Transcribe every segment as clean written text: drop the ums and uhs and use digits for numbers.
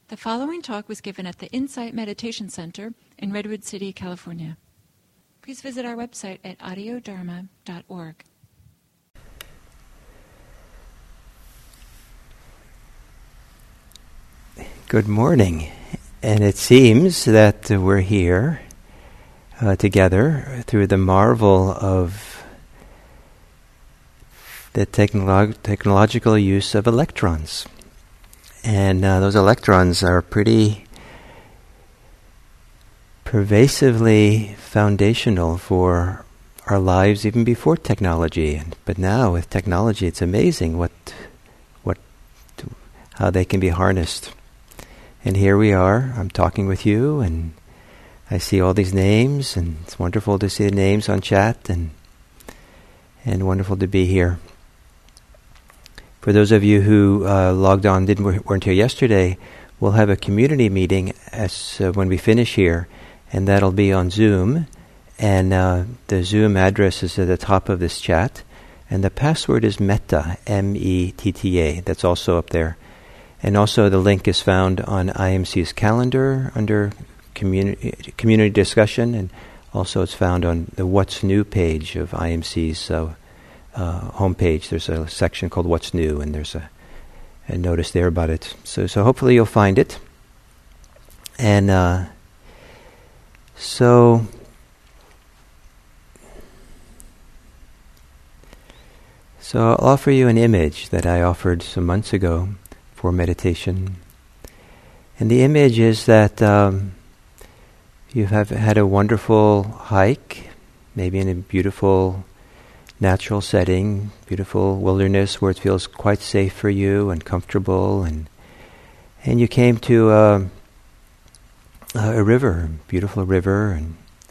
The following talk was given at the Insight Meditation Center in Redwood City, California. Please visit our website at audiodharma.org. Good morning. And it seems that we're here together through the marvel of the technological use of electrons. And those electrons are pretty pervasively foundational for our lives even before technology. But now with technology, it's amazing how they can be harnessed. And here we are, I'm talking with you, and I see all these names, and it's wonderful to see the names on chat, and wonderful to be here. For those of you who logged on, weren't here yesterday, we'll have a community meeting when we finish here, and that'll be on Zoom. And the Zoom address is at the top of this chat, and the password is METTA, M-E-T-T-A. That's also up there. And also the link is found on IMC's calendar under community discussion, and also it's found on the What's New page of IMC's homepage. There's a section called What's New, and there's a notice there about it. So hopefully you'll find it. And so I'll offer you an image that I offered some months ago for meditation. And the image is that you have had a wonderful hike, maybe in a beautiful natural setting, beautiful wilderness where it feels quite safe for you and comfortable, and you came to a river, beautiful river,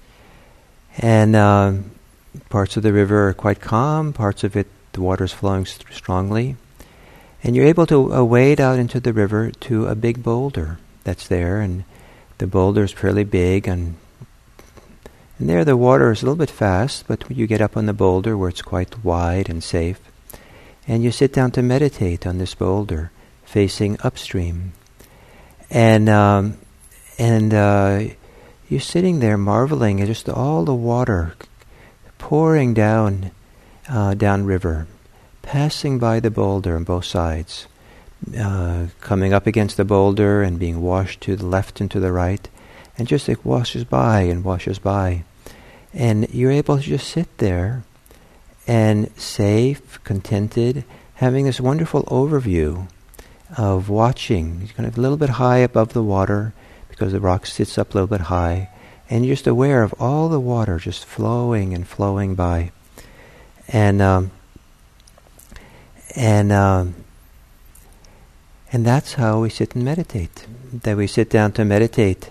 and parts of the river are quite calm, parts of it the water is flowing strongly, and you're able to wade out into the river to a big boulder that's there, and the boulder is fairly big, and there the water is a little bit fast, but you get up on the boulder where it's quite wide and safe, and you sit down to meditate on this boulder, facing upstream. And you're sitting there marveling at just all the water pouring down river, passing by the boulder on both sides, coming up against the boulder and being washed to the left and to the right, and just it washes by and washes by. And you're able to just sit there and safe, contented, having this wonderful overview of watching, kind of a little bit high above the water because the rock sits up a little bit high, and you're just aware of all the water just flowing and flowing by. And that's how we sit and meditate. That we sit down to meditate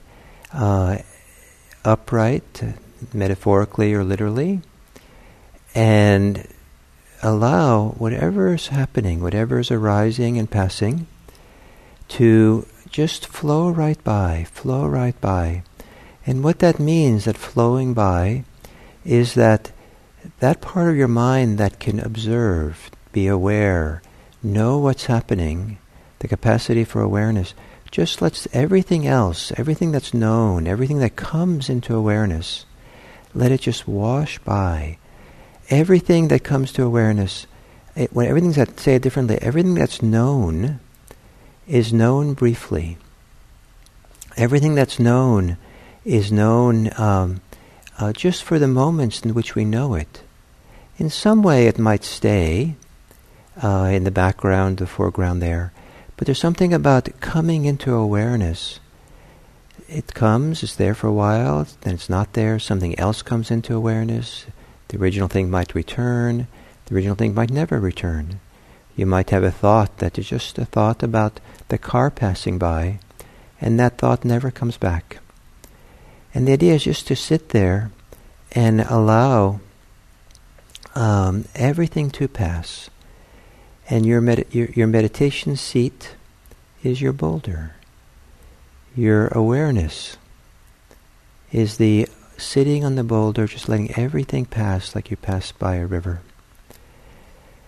upright, metaphorically or literally, and allow whatever is happening, whatever is arising and passing, to just flow right by. And what that means, that flowing by, is that part of your mind that can observe, be aware, know what's happening, the capacity for awareness, just lets everything else, everything that's known, everything that comes into awareness, let it just wash by. Everything that comes to awareness, everything that's known is known briefly. Everything that's known is known just for the moments in which we know it. In some way it might stay in the background, the foreground there, but there's something about coming into awareness. It comes, it's there for a while, then it's not there, something else comes into awareness. The original thing might return, the original thing might never return. You might have a thought that is just a thought about the car passing by, and that thought never comes back. And the idea is just to sit there and allow everything to pass. And your meditation seat is your boulder. Your awareness is the sitting on the boulder, just letting everything pass like you pass by a river.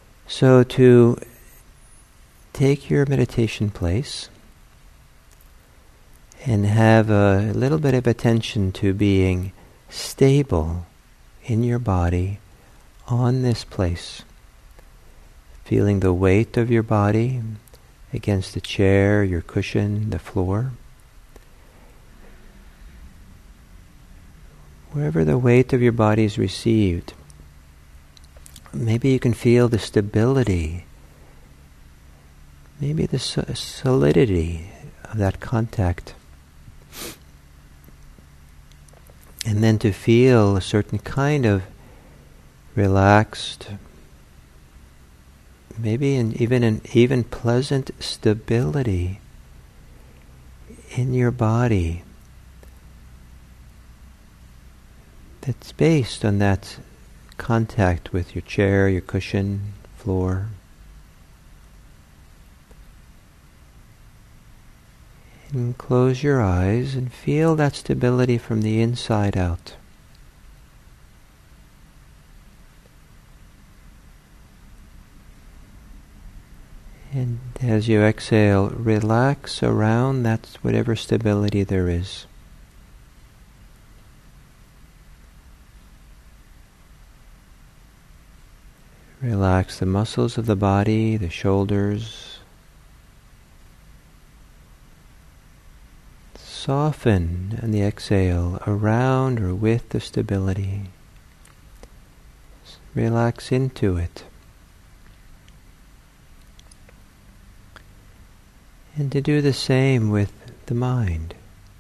So to take your meditation place, and have a little bit of attention to being stable in your body on this place. Feeling the weight of your body against the chair, your cushion, the floor. Wherever the weight of your body is received, maybe you can feel the stability, maybe the solidity of that contact. And then to feel a certain kind of relaxed, maybe even pleasant stability in your body that's based on that contact with your chair, your cushion, floor. And close your eyes and feel that stability from the inside out. And as you exhale, relax around that whatever stability there is. Relax the muscles of the body, the shoulders. Soften on the exhale around or with the stability. Relax into it. And to do the same with the mind.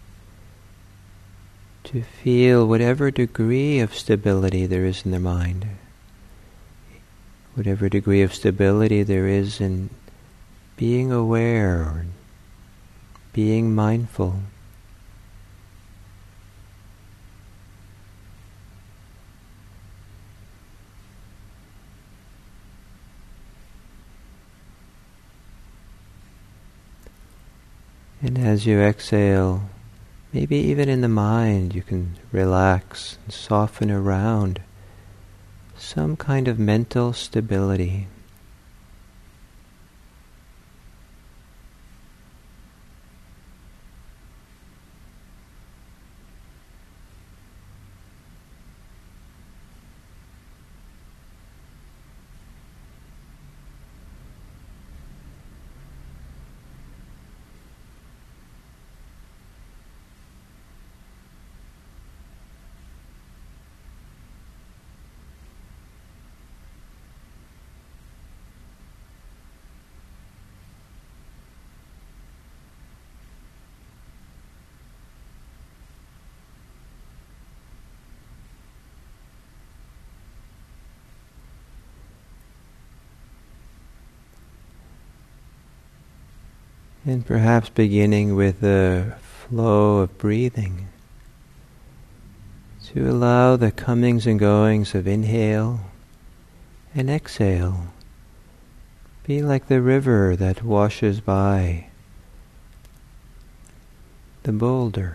To feel whatever degree of stability there is in the mind. Whatever degree of stability there is in being aware or being mindful. And as you exhale, maybe even in the mind you can relax and soften around some kind of mental stability. And perhaps beginning with the flow of breathing, to allow the comings and goings of inhale and exhale be like the river that washes by the boulder.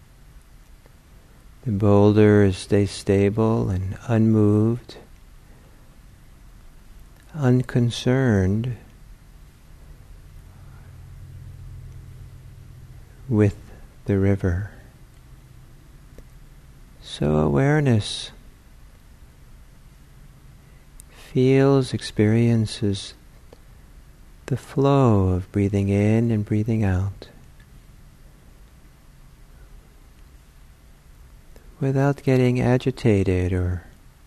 The boulder stays stable and unmoved, unconcerned with the river. So awareness feels, experiences the flow of breathing in and breathing out without getting agitated or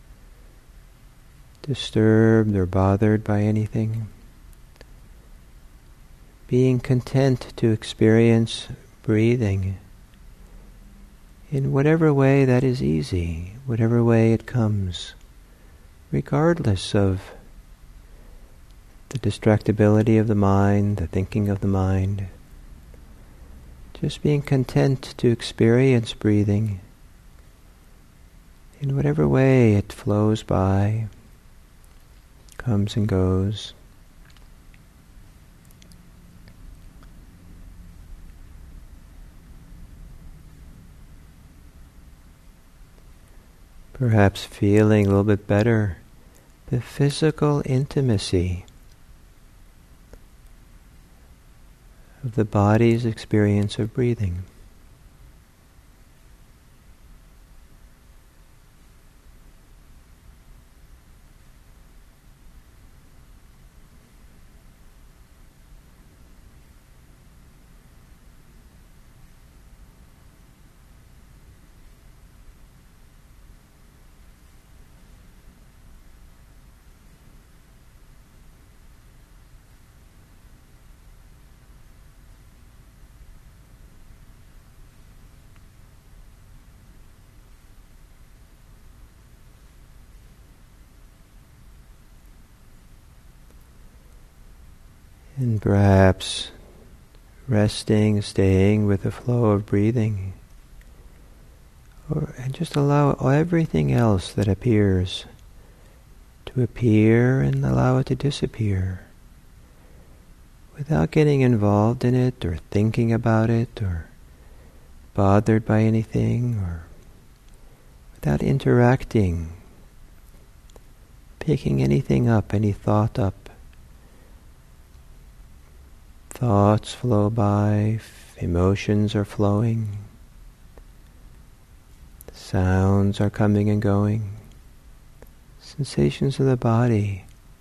disturbed or bothered by anything. Being content to experience breathing in whatever way that is easy, whatever way it comes, regardless of the distractibility of the mind, the thinking of the mind. Just being content to experience breathing in whatever way it flows by, comes and goes. Perhaps feeling a little bit better the physical intimacy of the body's experience of breathing. And perhaps resting, staying with the flow of breathing. And just allow everything else that appears to appear and allow it to disappear without getting involved in it or thinking about it or bothered by anything, or without interacting, picking anything up, any thought up. Thoughts flow by, emotions are flowing, sounds are coming and going, sensations of the body.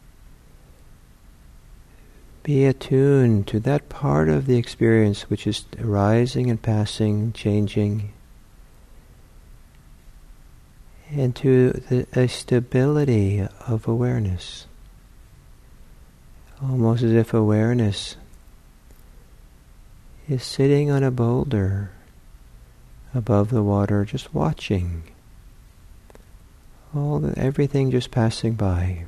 Be attuned to that part of the experience which is arising and passing, changing, and to a stability of awareness. Almost as if awareness is sitting on a boulder above the water, just watching everything just passing by.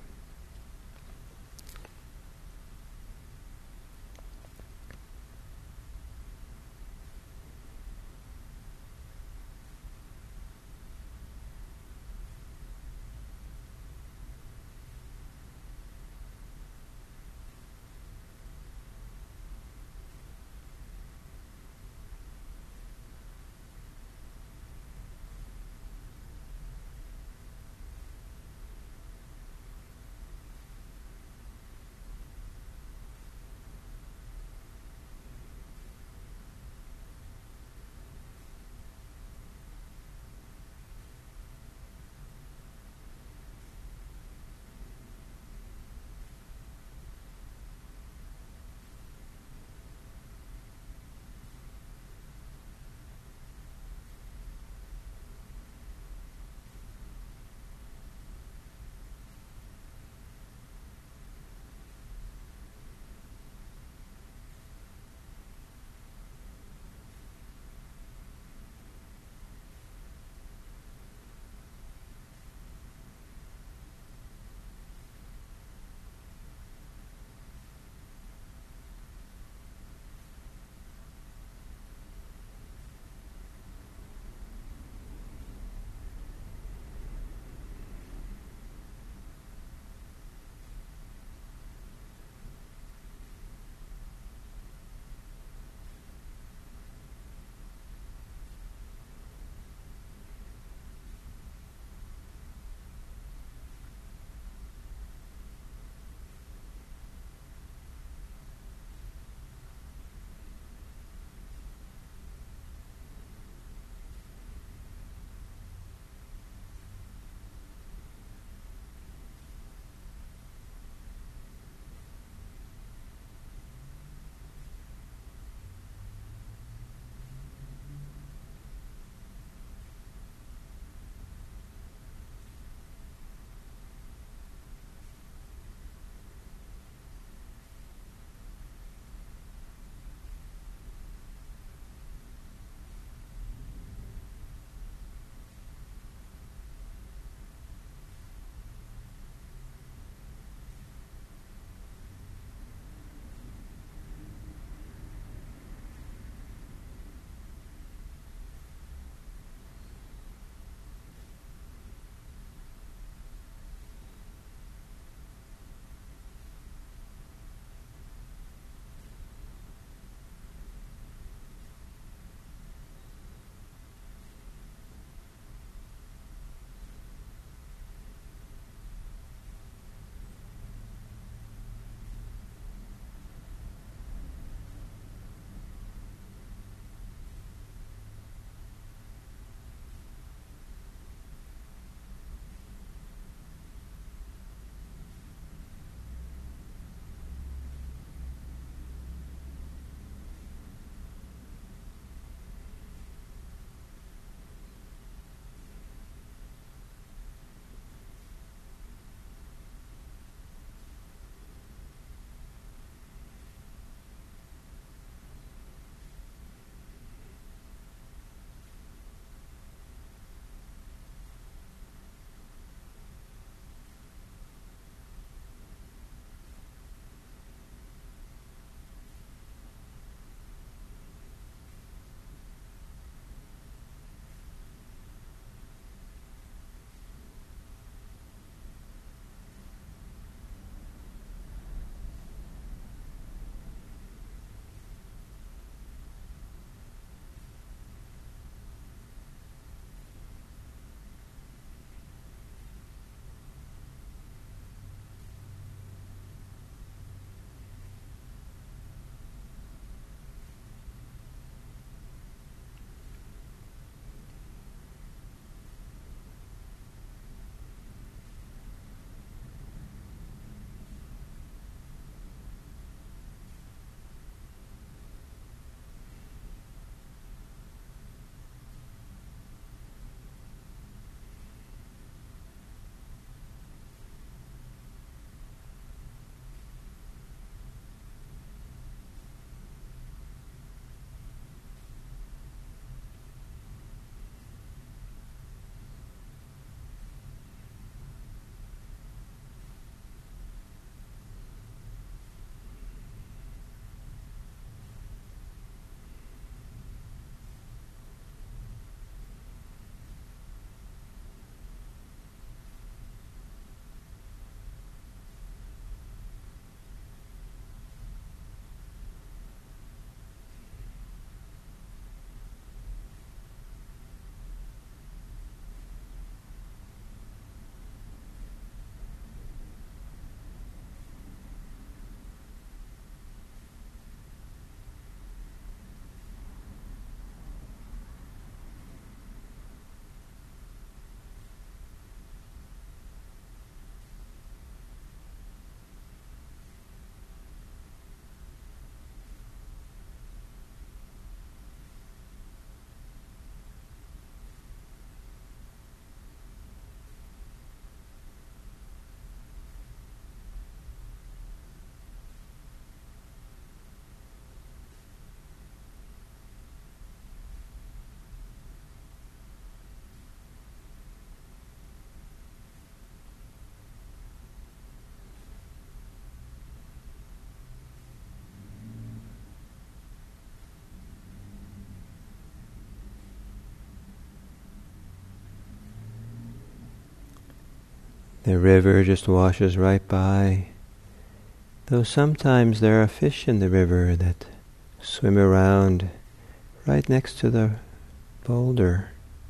The river just washes right by, though sometimes there are fish in the river that swim around right next to the boulder.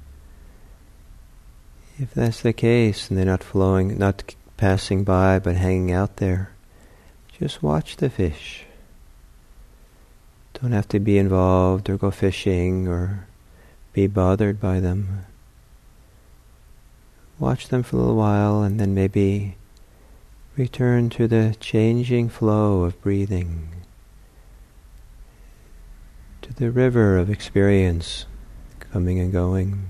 If that's the case, and they're not flowing, not passing by, but hanging out there, just watch the fish. Don't have to be involved or go fishing or be bothered by them. Watch them for a little while and then maybe return to the changing flow of breathing, to the river of experience coming and going.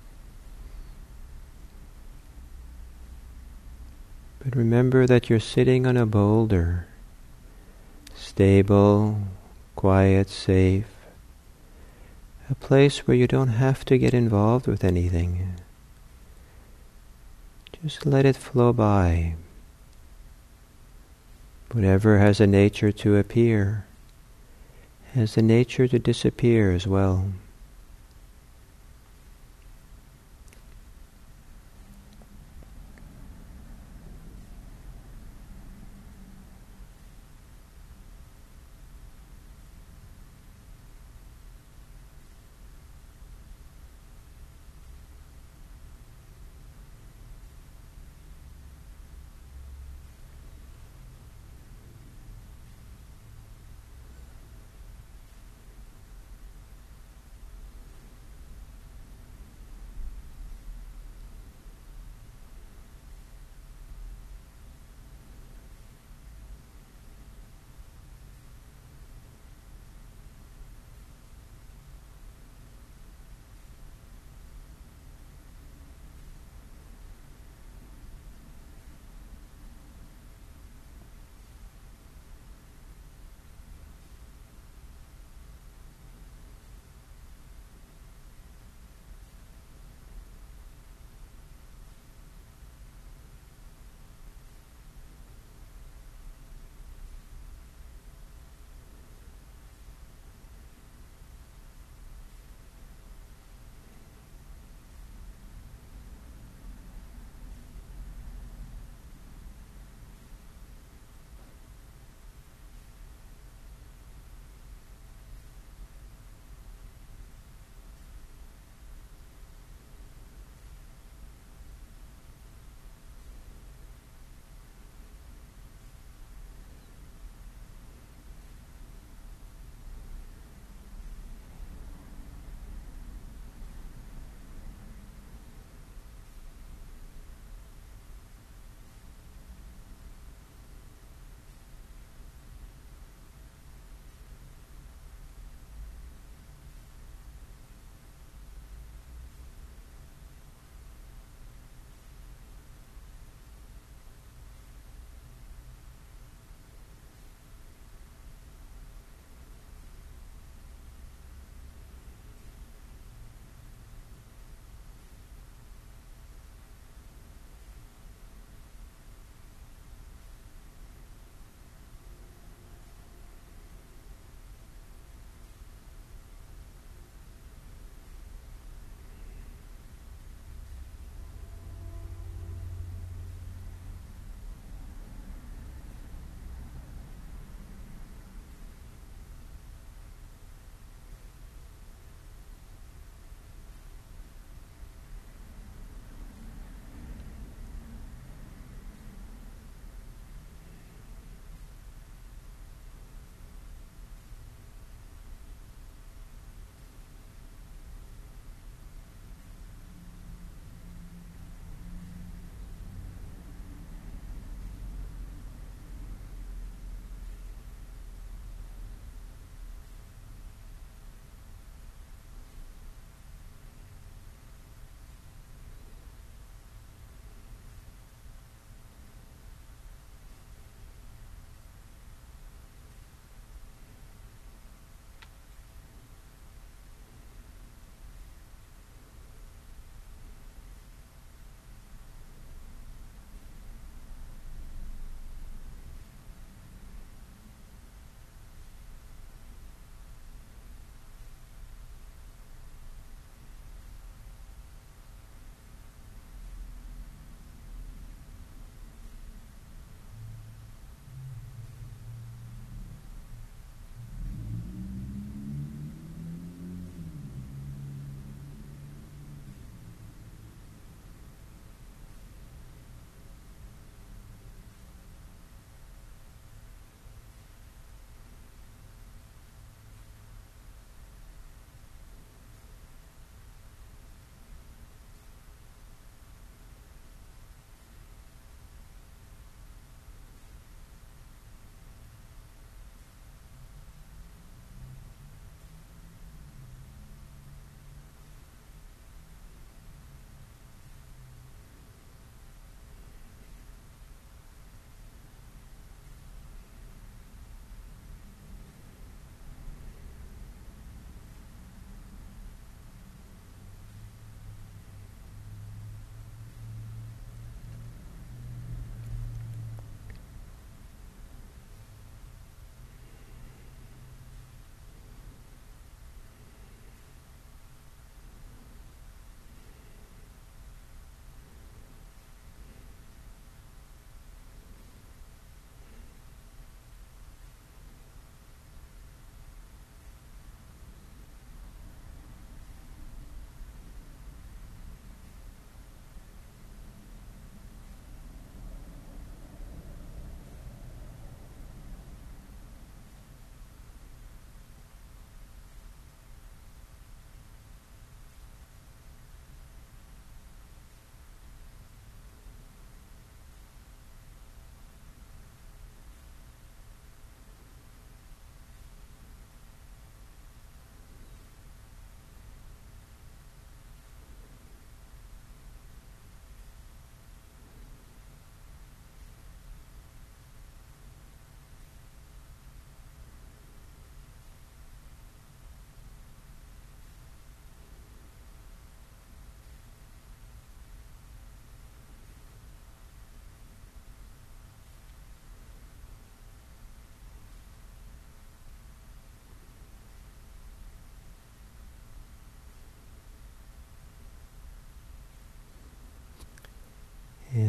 But remember that you're sitting on a boulder, stable, quiet, safe, a place where you don't have to get involved with anything. Just let it flow by. Whatever has a nature to appear has a nature to disappear as well.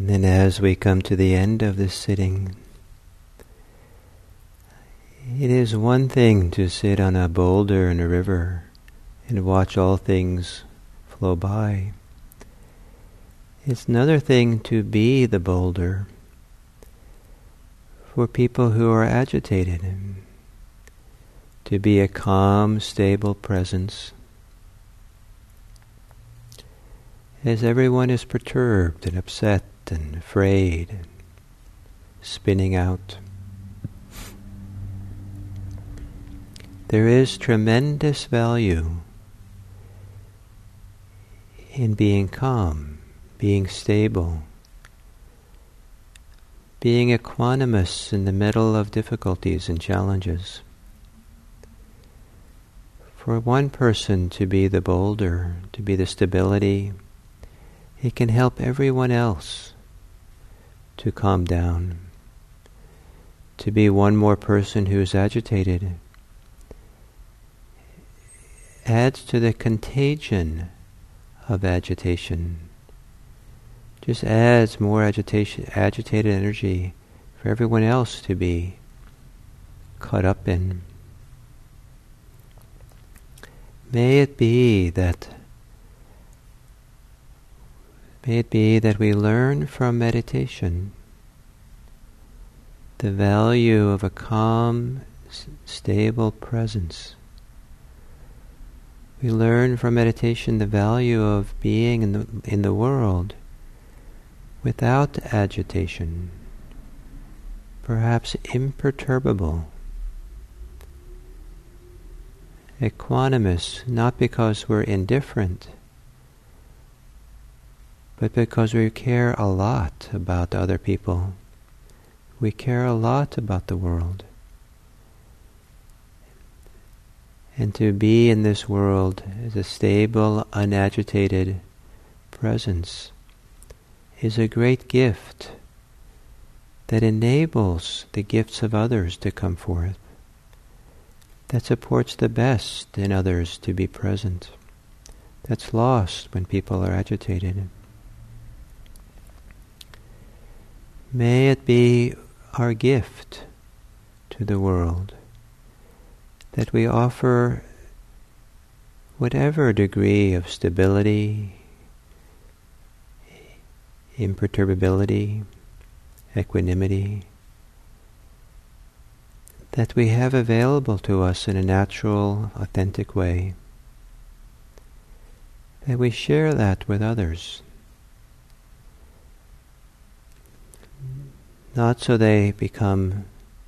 And then as we come to the end of this sitting, it is one thing to sit on a boulder in a river and watch all things flow by. It's another thing to be the boulder for people who are agitated, to be a calm, stable presence as everyone is perturbed and upset and afraid and spinning out. There is tremendous value in being calm, being stable, being equanimous in the middle of difficulties and challenges. For one person to be the boulder, to be the stability, it can help everyone else to calm down. To be one more person who is agitated adds to the contagion of agitation. Just adds more agitated energy for everyone else to be caught up in. May it be that we learn from meditation the value of a calm, stable presence. We learn from meditation the value of being in the world without agitation, perhaps imperturbable, equanimous, not because we're indifferent, but because we care a lot about other people. We care a lot about the world. And to be in this world as a stable, unagitated presence is a great gift that enables the gifts of others to come forth, that supports the best in others to be present, that's lost when people are agitated. May it be our gift to the world that we offer whatever degree of stability, imperturbability, equanimity that we have available to us in a natural, authentic way, that we share that with others. Not so they become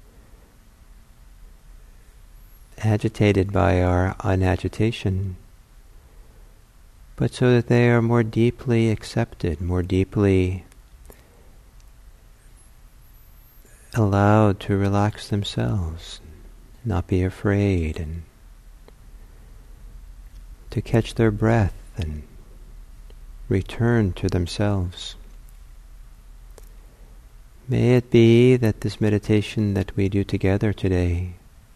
agitated by our unagitation, but so that they are more deeply accepted, more deeply allowed to relax themselves, not be afraid, and to catch their breath and return to themselves. May it be that this meditation that we do together today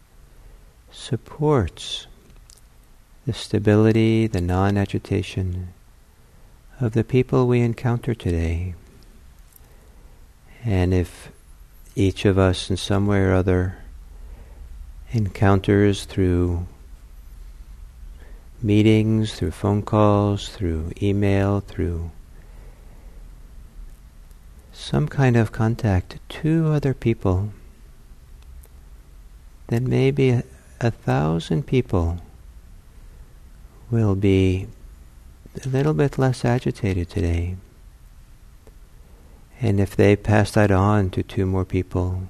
supports the stability, the non-agitation of the people we encounter today. And if each of us in some way or other encounters through meetings, through phone calls, through email, through some kind of contact to other people, then maybe 1,000 people will be a little bit less agitated today. And if they pass that on to 2 more people,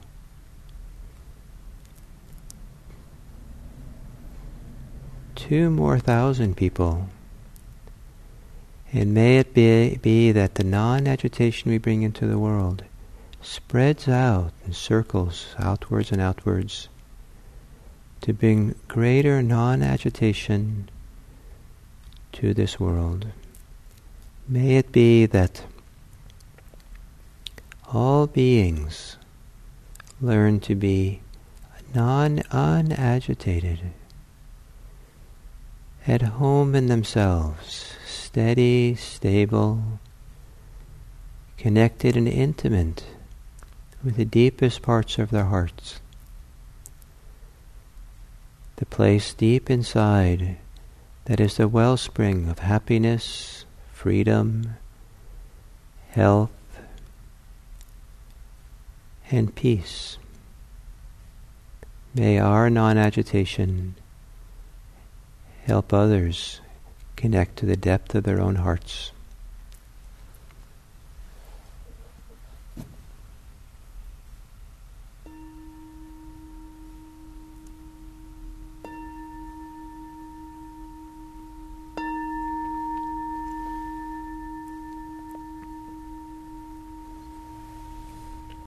two more 1,000 people, and may it be that the non-agitation we bring into the world spreads out and circles outwards and outwards to bring greater non-agitation to this world. May it be that all beings learn to be unagitated, at home in themselves, steady, stable, connected and intimate with the deepest parts of their hearts. The place deep inside that is the wellspring of happiness, freedom, health, and peace. May our non-agitation help others connect to the depth of their own hearts.